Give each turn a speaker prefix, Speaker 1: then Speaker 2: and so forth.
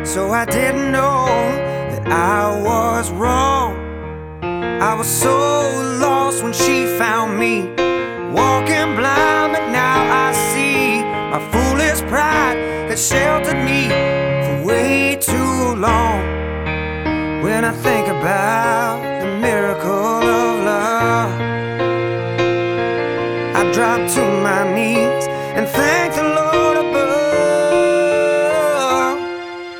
Speaker 1: So I didn't know that I was wrong. I was so lost when she found me, walking blind, but now I see my foolish pride that sheltered me for way too long. When I think about the miracle of love, I drop to my knees and thank the Lord